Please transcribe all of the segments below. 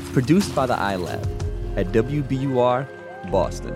Produced by the iLab at WBUR, Boston.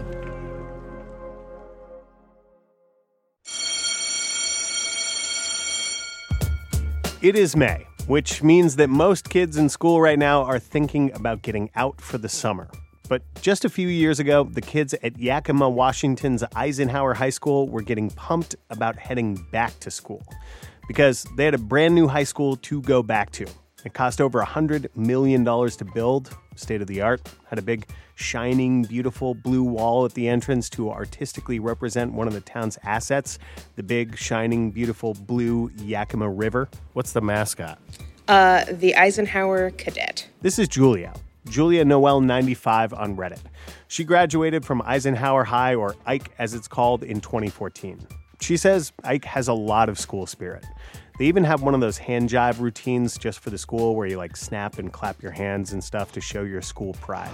It is May, which means that most kids in school right now are thinking about getting out for the summer. But just a few years ago, the kids at Yakima, Washington's Eisenhower High School were getting pumped about heading back to school because they had a brand new high school to go back to. It cost over $100 million to build, state of the art, had a big, shining, beautiful blue wall at the entrance to artistically represent one of the town's assets, the big, shining, beautiful blue Yakima River. What's the mascot? The Eisenhower Cadet. This is Julia Noel 95 on Reddit. She graduated from Eisenhower High, or Ike as it's called, in 2014. She says Ike has a lot of school spirit. They even have one of those hand jive routines just for the school where you snap and clap your hands and stuff to show your school pride.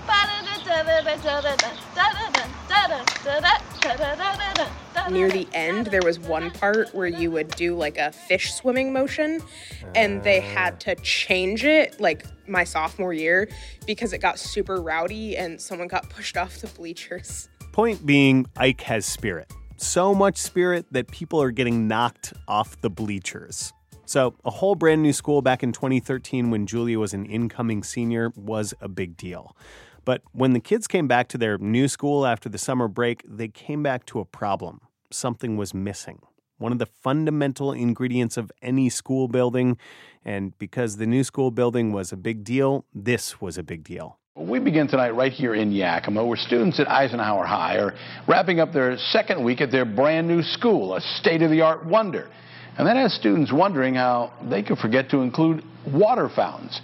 Near the end, there was one part where you would do a fish swimming motion, and they had to change it my sophomore year because it got super rowdy and someone got pushed off the bleachers. Point being, Ike has spirit. So much spirit that people are getting knocked off the bleachers. So a whole brand new school back in 2013 when Julia was an incoming senior was a big deal. But when the kids came back to their new school after the summer break, they came back to a problem. Something was missing. One of the fundamental ingredients of any school building. And because the new school building was a big deal, this was a big deal. We begin tonight right here in Yakima, where students at Eisenhower High are wrapping up their second week at their brand new school, a state-of-the-art wonder. And that has students wondering how they could forget to include water fountains.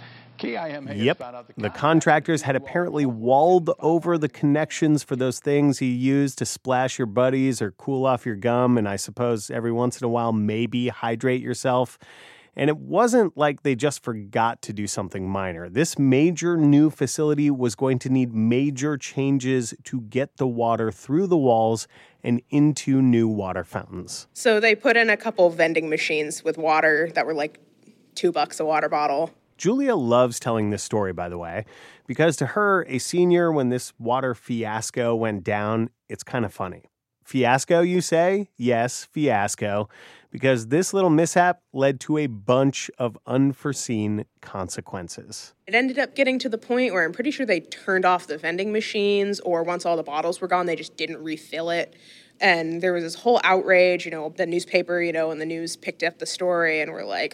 Yep, the contractors had apparently walled over the connections for those things you use to splash your buddies or cool off your gum, and I suppose every once in a while maybe hydrate yourself. And it wasn't like they just forgot to do something minor. This major new facility was going to need major changes to get the water through the walls and into new water fountains. So they put in a couple vending machines with water that were $2 a water bottle. Julia loves telling this story, by the way, because to her, a senior, when this water fiasco went down, it's kind of funny. Fiasco, you say? Yes, fiasco, because this little mishap led to a bunch of unforeseen consequences. It ended up getting to the point where I'm pretty sure they turned off the vending machines, or once all the bottles were gone, they just didn't refill it. And there was this whole outrage, the newspaper, and the news picked up the story and were like,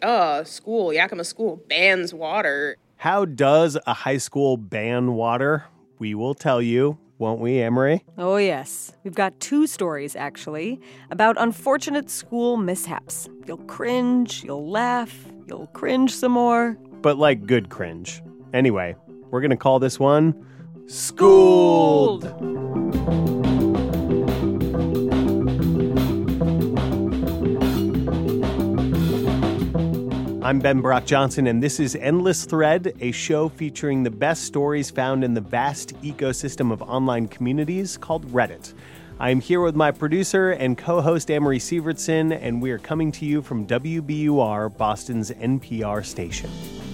Yakima School bans water. How does a high school ban water? We will tell you. Won't we, Emery? Oh, yes. We've got 2 stories, actually, about unfortunate school mishaps. You'll cringe, you'll laugh, you'll cringe some more. But good cringe. Anyway, we're going to call this one Schooled! I'm Ben Brock Johnson, and this is Endless Thread, a show featuring the best stories found in the vast ecosystem of online communities called Reddit. I'm here with my producer and co-host Amory Sievertson, and we are coming to you from WBUR, Boston's NPR station.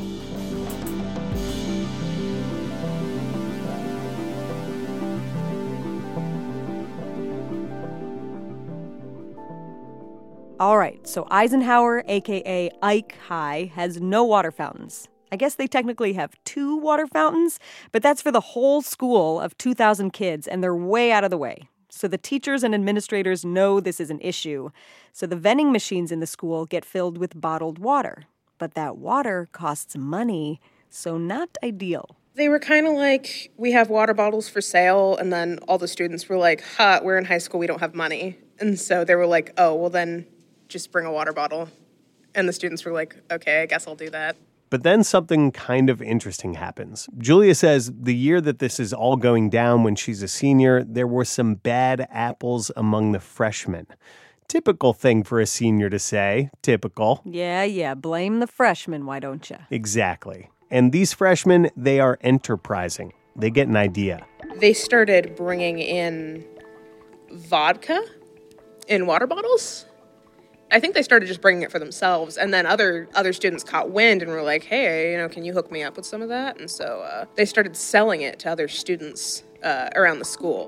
All right, so Eisenhower, a.k.a. Ike High, has no water fountains. I guess they technically have 2 water fountains, but that's for the whole school of 2,000 kids, and they're way out of the way. So the teachers and administrators know this is an issue. So the vending machines in the school get filled with bottled water. But that water costs money, so not ideal. They were kind of like, we have water bottles for sale, and then all the students were like, we're in high school, we don't have money. And so they were like, oh, well then just bring a water bottle. And the students were like, okay, I guess I'll do that. But then something kind of interesting happens. Julia says the year that this is all going down, when she's a senior, there were some bad apples among the freshmen. Typical thing for a senior to say. Typical. Yeah, blame the freshmen, why don't you? Exactly. And these freshmen, they are enterprising. They get an idea. They started bringing in vodka in water bottles. I think they started just bringing it for themselves, and then other students caught wind and were like, hey, can you hook me up with some of that? And so they started selling it to other students around the school.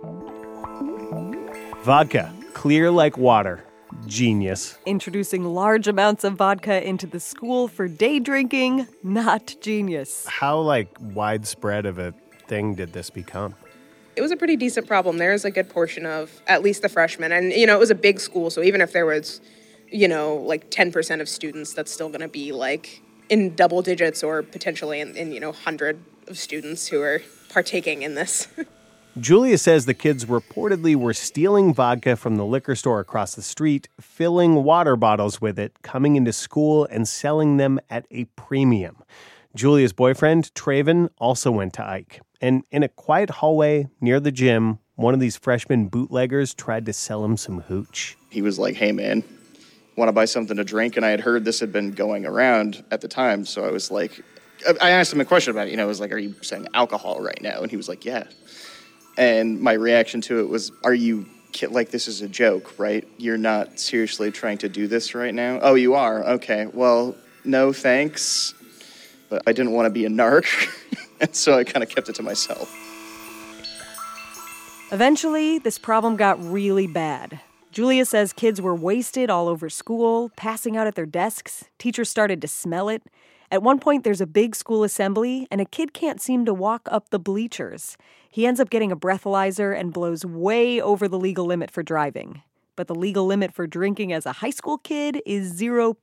Vodka, clear like water. Genius. Introducing large amounts of vodka into the school for day drinking, not genius. How, widespread of a thing did this become? It was a pretty decent problem. There's a good portion of at least the freshmen. And, it was a big school, so even if there was 10% of students, that's still going to be in double digits or potentially in 100 of students who are partaking in this. Julia says the kids reportedly were stealing vodka from the liquor store across the street, filling water bottles with it, coming into school and selling them at a premium. Julia's boyfriend, Traven, also went to Ike. And in a quiet hallway near the gym, one of these freshman bootleggers tried to sell him some hooch. He was like, hey, man, want to buy something to drink? And I had heard this had been going around at the time. So I was like, I asked him a question about it. I was like, are you selling alcohol right now? And he was like, yeah. And my reaction to it was, are you this is a joke, right? You're not seriously trying to do this right now? Oh, you are? Okay. Well, no thanks. But I didn't want to be a narc. And so I kind of kept it to myself. Eventually, this problem got really bad. Julia says kids were wasted all over school, passing out at their desks. Teachers started to smell it. At one point, there's a big school assembly, and a kid can't seem to walk up the bleachers. He ends up getting a breathalyzer and blows way over the legal limit for driving. But the legal limit for drinking as a high school kid is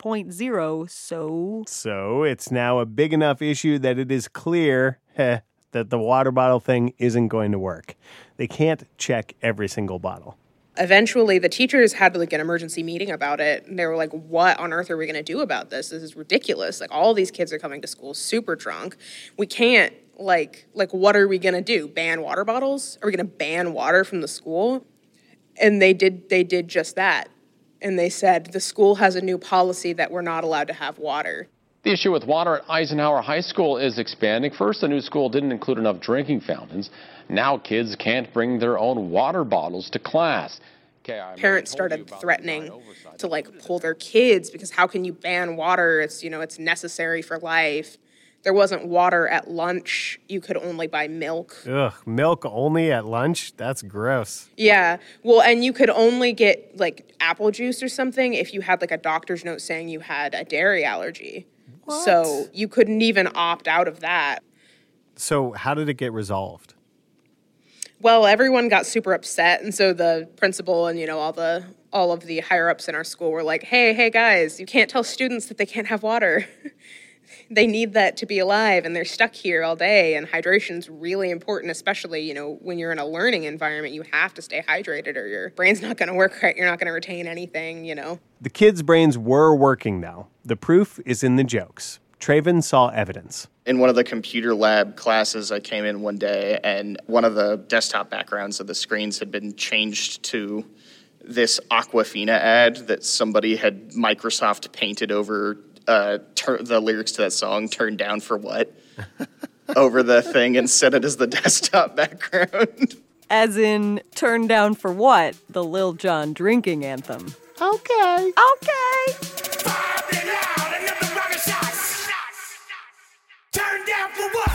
0.0, so... So it's now a big enough issue that it is clear that the water bottle thing isn't going to work. They can't check every single bottle. Eventually, the teachers had an emergency meeting about it. And they were like, what on earth are we going to do about this? This is ridiculous. All these kids are coming to school super drunk. We can't, what are we going to do? Ban water bottles? Are we going to ban water from the school? And they did just that. And they said, the school has a new policy that we're not allowed to have water. The issue with water at Eisenhower High School is expanding. First, the new school didn't include enough drinking fountains. Now kids can't bring their own water bottles to class. Parents started threatening to pull their kids because how can you ban water? It's, it's necessary for life. There wasn't water at lunch. You could only buy milk. Ugh, milk only at lunch? That's gross. Yeah. Well, and you could only get apple juice or something if you had a doctor's note saying you had a dairy allergy. What? So you couldn't even opt out of that. So how did it get resolved? Well, everyone got super upset, and so the principal and, all of the higher-ups in our school were like, hey, guys, you can't tell students that they can't have water. They need that to be alive, and they're stuck here all day, and hydration's really important, especially, when you're in a learning environment. You have to stay hydrated or your brain's not going to work right. You're not going to retain anything, The kids' brains were working, though. The proof is in the jokes. Traven saw evidence. In one of the computer lab classes, I came in one day, and one of the desktop backgrounds of the screens had been changed to this Aquafina ad that somebody had Microsoft painted over the lyrics to that song, Turned Down for What, over the thing and set it as the desktop background. As in, Turned Down for What? The Lil Jon drinking anthem. Okay. Turn down for what?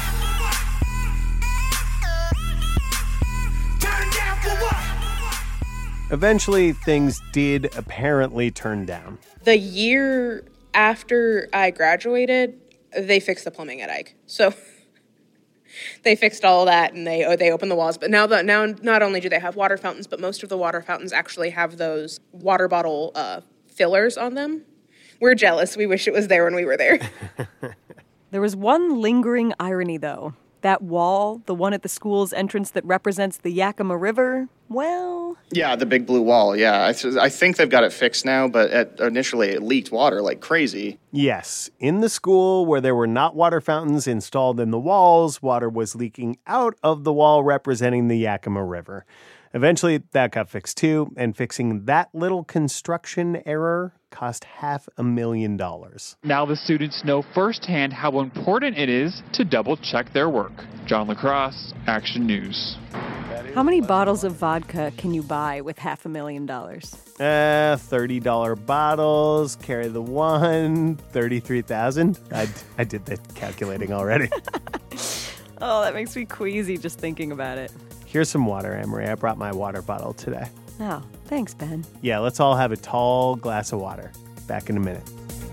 Turn down for what? Eventually, things did apparently turn down. The year after I graduated, they fixed the plumbing at Ike. So they fixed all of that, and they opened the walls. But now not only do they have water fountains, but most of the water fountains actually have those water bottle fillers on them. We're jealous. We wish it was there when we were there. There was one lingering irony, though. That wall, the one at the school's entrance that represents the Yakima River, well... Yeah, the big blue wall, yeah. I think they've got it fixed now, but initially it leaked water like crazy. Yes, in the school where there were not water fountains installed in the walls, water was leaking out of the wall representing the Yakima River. Eventually, that got fixed too, and fixing that little construction error cost $500,000. Now the students know firsthand how important it is to double-check their work. John LaCrosse, Action News. How many bottles of vodka can you buy with $500,000? $30 bottles, carry the one, 33,000. I did the calculating already. Oh, that makes me queasy just thinking about it. Here's some water, Emery. I brought my water bottle today. Oh, thanks, Ben. Yeah, let's all have a tall glass of water. Back in a minute.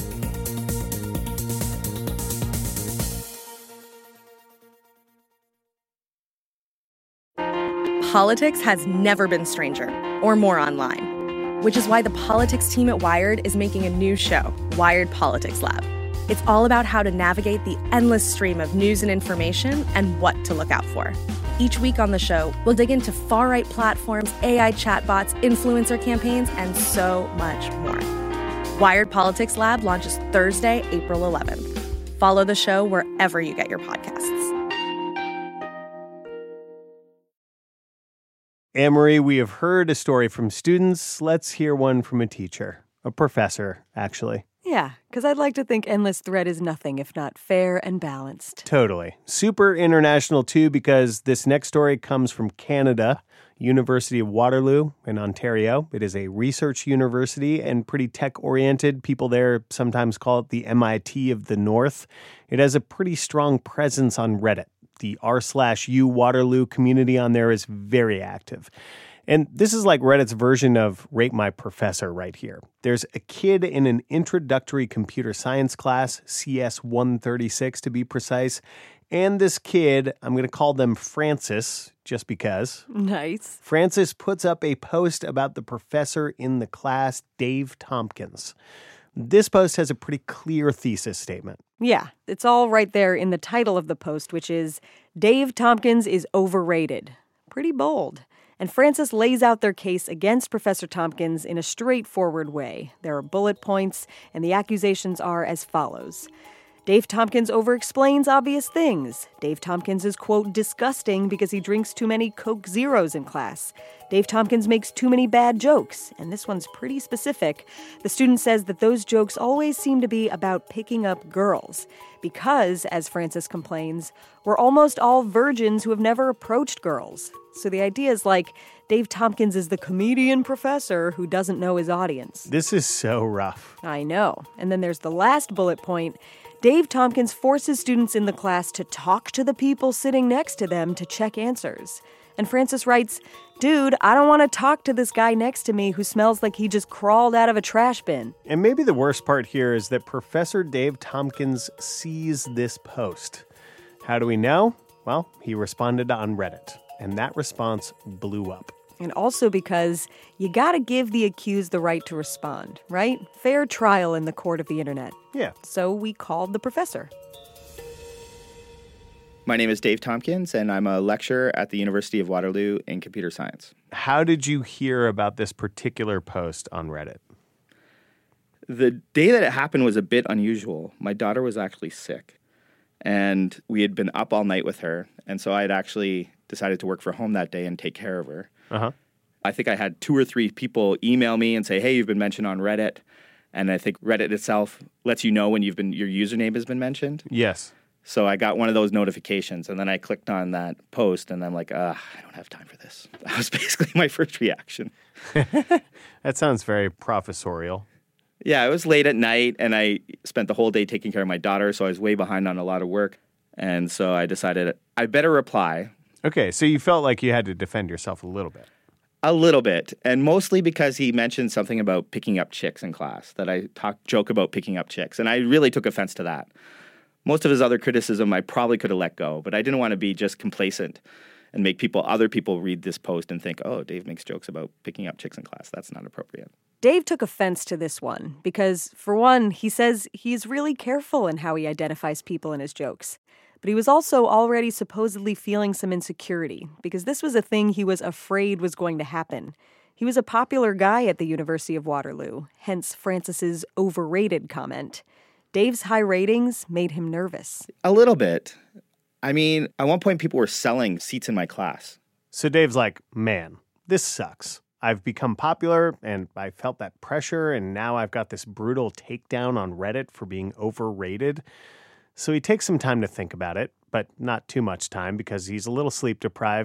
Politics has never been stranger or more online, which is why the politics team at Wired is making a new show, Wired Politics Lab. It's all about how to navigate the endless stream of news and information and what to look out for. Each week on the show, we'll dig into far-right platforms, AI chatbots, influencer campaigns, and so much more. Wired Politics Lab launches Thursday, April 11th. Follow the show wherever you get your podcasts. Anne-Marie, we have heard a story from students. Let's hear one from a teacher, a professor, actually. Yeah, because I'd like to think Endless Thread is nothing if not fair and balanced. Totally. Super international, too, because this next story comes from Canada, University of Waterloo in Ontario. It is a research university and pretty tech-oriented. People there sometimes call it the MIT of the North. It has a pretty strong presence on Reddit. The r/u Waterloo community on there is very active. And this is like Reddit's version of Rate My Professor right here. There's a kid in an introductory computer science class, CS 136 to be precise. And this kid, I'm going to call them Francis, just because. Nice. Francis puts up a post about the professor in the class, Dave Tompkins. This post has a pretty clear thesis statement. Yeah, it's all right there in the title of the post, which is, Dave Tompkins is overrated. Pretty bold. And Francis lays out their case against Professor Tompkins in a straightforward way. There are bullet points, and the accusations are as follows. Dave Tompkins overexplains obvious things. Dave Tompkins is, quote, disgusting because he drinks too many Coke Zeros in class. Dave Tompkins makes too many bad jokes, and this one's pretty specific. The student says that those jokes always seem to be about picking up girls. Because, as Francis complains, we're almost all virgins who have never approached girls. So the idea is like, Dave Tompkins is the comedian professor who doesn't know his audience. This is so rough. I know. And then there's the last bullet point. Dave Tompkins forces students in the class to talk to the people sitting next to them to check answers. And Francis writes, dude, I don't want to talk to this guy next to me who smells like he just crawled out of a trash bin. And maybe the worst part here is that Professor Dave Tompkins sees this post. How do we know? Well, he responded on Reddit, and that response blew up. And also because you gotta give the accused the right to respond, right? Fair trial in the court of the internet. Yeah. So we called the professor. My name is Dave Tompkins, and I'm a lecturer at the University of Waterloo in computer science. How did you hear about this particular post on Reddit? The day that it happened was a bit unusual. My daughter was actually sick, and we had been up all night with her, and so I had actually decided to work from home that day and take care of her. Uh-huh. I think I had 2 or 3 people email me and say, hey, you've been mentioned on Reddit. And I think Reddit itself lets you know when your username has been mentioned. Yes. So I got one of those notifications, and then I clicked on that post, and I'm like, I don't have time for this. That was basically my first reaction. That sounds very professorial. Yeah, it was late at night, and I spent the whole day taking care of my daughter, so I was way behind on a lot of work. And so I decided I better reply. Okay, so you felt like you had to defend yourself a little bit. A little bit, and mostly because he mentioned something about picking up chicks in class, that I joke about picking up chicks, and I really took offense to that. Most of his other criticism I probably could have let go, but I didn't want to be just complacent and make other people read this post and think, oh, Dave makes jokes about picking up chicks in class. That's not appropriate. Dave took offense to this one because, for one, he says he's really careful in how he identifies people in his jokes. But he was also already supposedly feeling some insecurity because this was a thing he was afraid was going to happen. He was a popular guy at the University of Waterloo, hence Francis's overrated comment. Dave's high ratings made him nervous. A little bit. I mean, at one point people were selling seats in my class. So Dave's like, man, this sucks. I've become popular and I felt that pressure, and now I've got this brutal takedown on Reddit for being overrated. So he takes some time to think about it, but not too much time because he's a little sleep deprived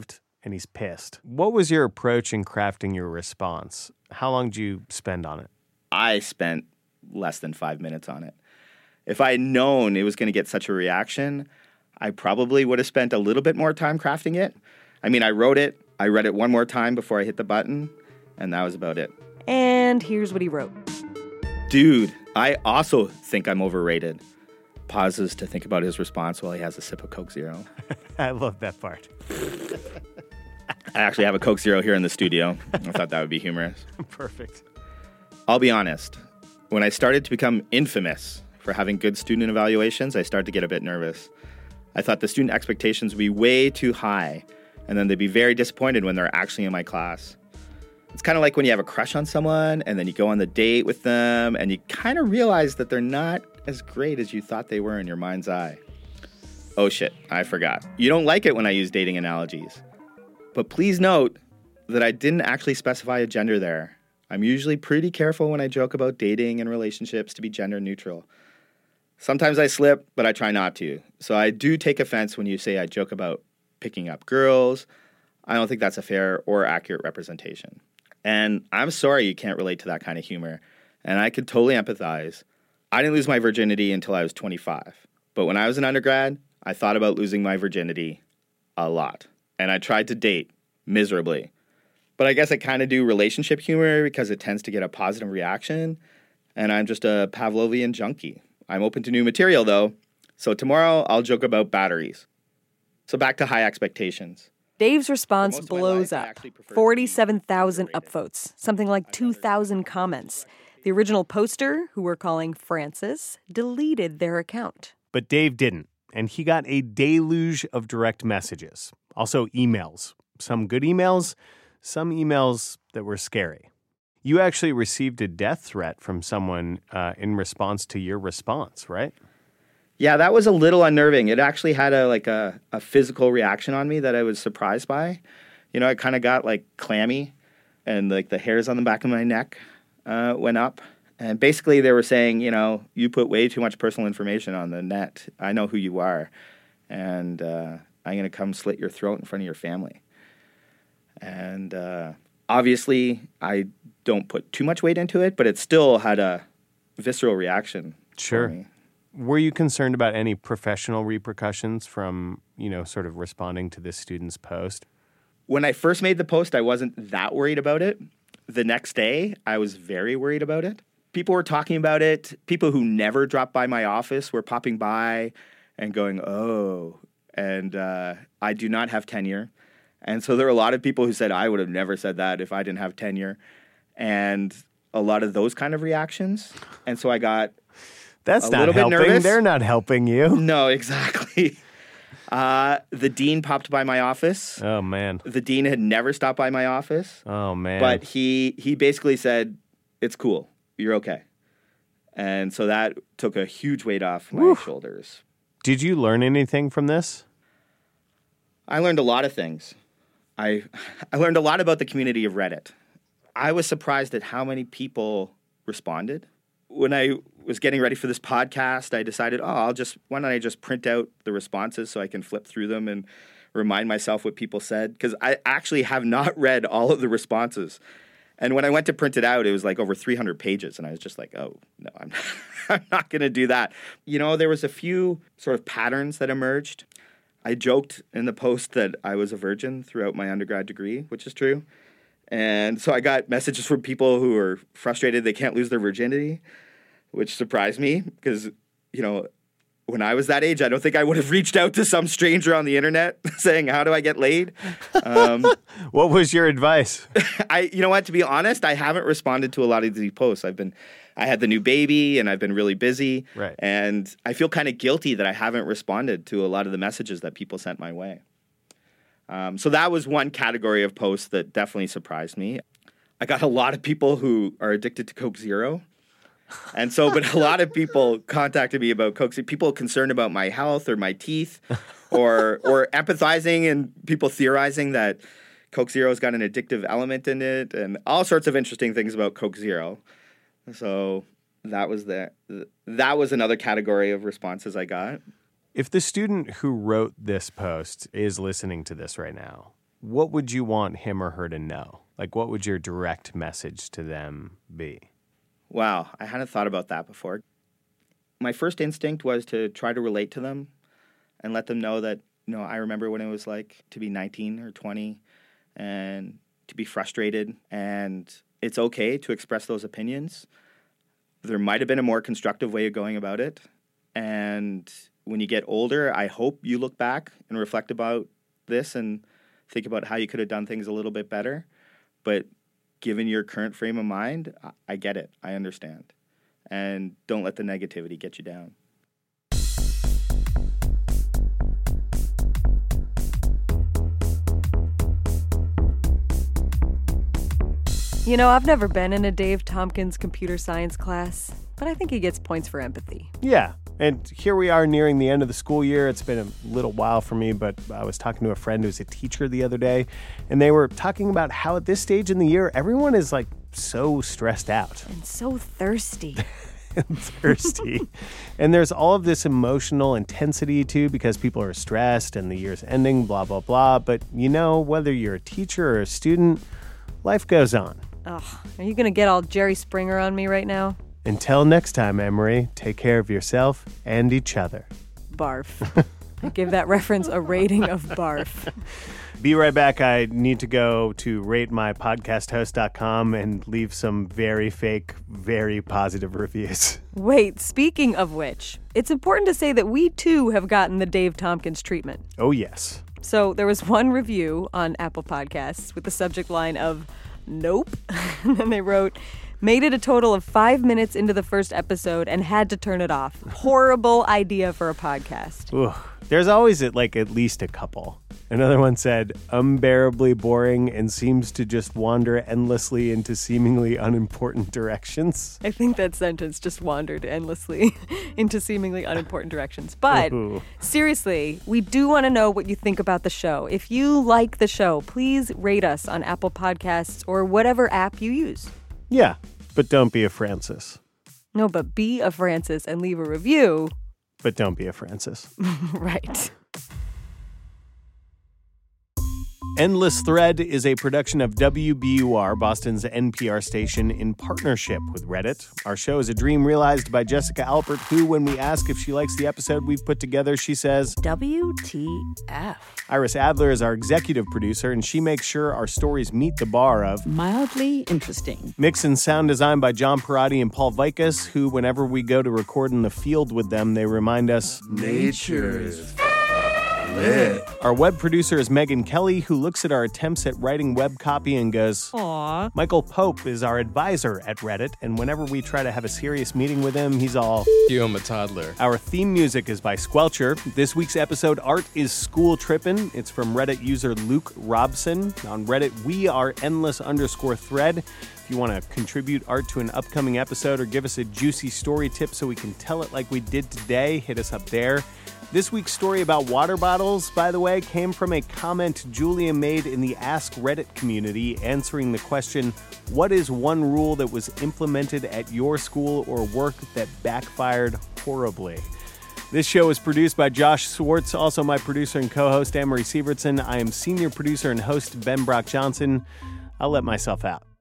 and he's pissed. What was your approach in crafting your response? How long did you spend on it? I spent less than 5 minutes on it. If I had known it was going to get such a reaction, I probably would have spent a little bit more time crafting it. I mean, I wrote it, I read it one more time before I hit the button, and that was about it. And here's what he wrote. Dude, I also think I'm overrated. Pauses to think about his response while he has a sip of Coke Zero. I love that part. I actually have a Coke Zero here in the studio. I thought that would be humorous. Perfect. I'll be honest. When I started to become infamous for having good student evaluations, I started to get a bit nervous. I thought the student expectations would be way too high, and then they'd be very disappointed when they're actually in my class. It's kind of like when you have a crush on someone, and then you go on the date with them, and you kind of realize that they're not as great as you thought they were in your mind's eye. Oh shit, I forgot. You don't like it when I use dating analogies. But please note that I didn't actually specify a gender there. I'm usually pretty careful when I joke about dating and relationships to be gender neutral. Sometimes I slip, but I try not to. So I do take offense when you say I joke about picking up girls. I don't think that's a fair or accurate representation. And I'm sorry you can't relate to that kind of humor. And I could totally empathize. I didn't lose my virginity until I was 25. But when I was an undergrad, I thought about losing my virginity a lot. And I tried to date miserably. But I guess I kind of do relationship humor because it tends to get a positive reaction. And I'm just a Pavlovian junkie. I'm open to new material, though. So tomorrow, I'll joke about batteries. So back to high expectations. Dave's response blows up. 47,000 upvotes, something like 2,000 comments. The original poster, who we're calling Francis, deleted their account. But Dave didn't, and he got a deluge of direct messages. Also emails. Some good emails, some emails that were scary. You actually received a death threat from someone in response to your response, right? Yeah, that was a little unnerving. It actually had a physical reaction on me that I was surprised by. You know, I kind of got like clammy, and like the hairs on the back of my neck went up. And basically they were saying, you know, you put way too much personal information on the net. I know who you are, and I'm going to come slit your throat in front of your family. And obviously I don't put too much weight into it, but it still had a visceral reaction. Sure. For me. Were you concerned about any professional repercussions from, you know, sort of responding to this student's post? When I first made the post, I wasn't that worried about it. The next day, I was very worried about it. People were talking about it. People who never dropped by my office were popping by and going, oh, and I do not have tenure. And so there were a lot of people who said, I would have never said that if I didn't have tenure. And a lot of those kind of reactions. And so I got That's a not little bit helping. nervous. They're not helping you. No, exactly. The dean popped by my office. Oh, man. The dean had never stopped by my office. Oh, man. But he basically said, it's cool. You're okay. And so that took a huge weight off my shoulders. Did you learn anything from this? I learned a lot of things. I learnlearned a lot about the community of Reddit. I was surprised at how many people responded. When I was getting ready for this podcast, I decided, why don't I just print out the responses so I can flip through them and remind myself what people said? Because I actually have not read all of the responses. And when I went to print it out, it was like over 300 pages. And I was just like, oh, no, I'm not going to do that. You know, there was a few sort of patterns that emerged. I joked in the post that I was a virgin throughout my undergrad degree, which is true. And so I got messages from people who are frustrated they can't lose their virginity, which surprised me because, you know, when I was that age, I don't think I would have reached out to some stranger on the internet saying, how do I get laid? What was your advice? You know what, to be honest, I haven't responded to a lot of these posts. I had the new baby and I've been really busy. Right. And I feel kind of guilty that I haven't responded to a lot of the messages that people sent my way. So that was one category of posts that definitely surprised me. I got a lot of people who are addicted to Coke Zero. And so, but a lot of people contacted me about Coke Zero, people concerned about my health or my teeth or empathizing and people theorizing that Coke Zero's got an addictive element in it and all sorts of interesting things about Coke Zero. So that was another category of responses I got. If the student who wrote this post is listening to this right now, what would you want him or her to know? Like, what would your direct message to them be? Wow, I hadn't thought about that before. My first instinct was to try to relate to them and let them know that, I remember when it was like to be 19 or 20 and to be frustrated, and it's okay to express those opinions. There might have been a more constructive way of going about it. And when you get older, I hope you look back and reflect about this and think about how you could have done things a little bit better. But given your current frame of mind, I get it. I understand. And don't let the negativity get you down. I've never been in a Dave Tompkins computer science class, but I think he gets points for empathy. Yeah, and here we are nearing the end of the school year. It's been a little while for me, but I was talking to a friend who's a teacher the other day, and they were talking about how at this stage in the year, everyone is like so stressed out. And so thirsty. And there's all of this emotional intensity too, because people are stressed and the year's ending, blah, blah, blah. But whether you're a teacher or a student, life goes on. Ugh, are you going to get all Jerry Springer on me right now? Until next time, Emery, take care of yourself and each other. Barf. I give that reference a rating of barf. Be right back. I need to go to ratemypodcasthost.com and leave some very fake, very positive reviews. Wait, speaking of which, it's important to say that we too have gotten the Dave Tompkins treatment. Oh, yes. So there was one review on Apple Podcasts with the subject line of nope. And then they wrote, made it a total of 5 minutes into the first episode and had to turn it off. Horrible idea for a podcast. Ooh, there's always at least a couple. Another one said, unbearably boring and seems to just wander endlessly into seemingly unimportant directions. I think that sentence just wandered endlessly into seemingly unimportant directions. But seriously, we do want to know what you think about the show. If you like the show, please rate us on Apple Podcasts or whatever app you use. Yeah, but don't be a Francis. No, but be a Francis and leave a review. But don't be a Francis. Right. Endless Thread is a production of WBUR, Boston's NPR station, in partnership with Reddit. Our show is a dream realized by Jessica Alpert, who, when we ask if she likes the episode we've put together, she says, WTF. Iris Adler is our executive producer, and she makes sure our stories meet the bar of mildly interesting. Mix and sound design by John Perotti and Paul Vikas, who, whenever we go to record in the field with them, they remind us, nature is lit. Our web producer is Megan Kelly, who looks at our attempts at writing web copy and goes, "Aw." Michael Pope is our advisor at Reddit, and whenever we try to have a serious meeting with him, he's all, I'm a toddler. Our theme music is by Squelcher. This week's episode art is School Trippin'. It's from Reddit user Luke Robson. On Reddit, we are endless_thread. If you want to contribute art to an upcoming episode or give us a juicy story tip so we can tell it like we did today, hit us up there. This week's story about water bottles, by the way, came from a comment Julia made in the Ask Reddit community answering the question, what is one rule that was implemented at your school or work that backfired horribly? This show is produced by Josh Swartz, also my producer and co-host Amory Sievertson. I am senior producer and host Ben Brock Johnson. I'll let myself out.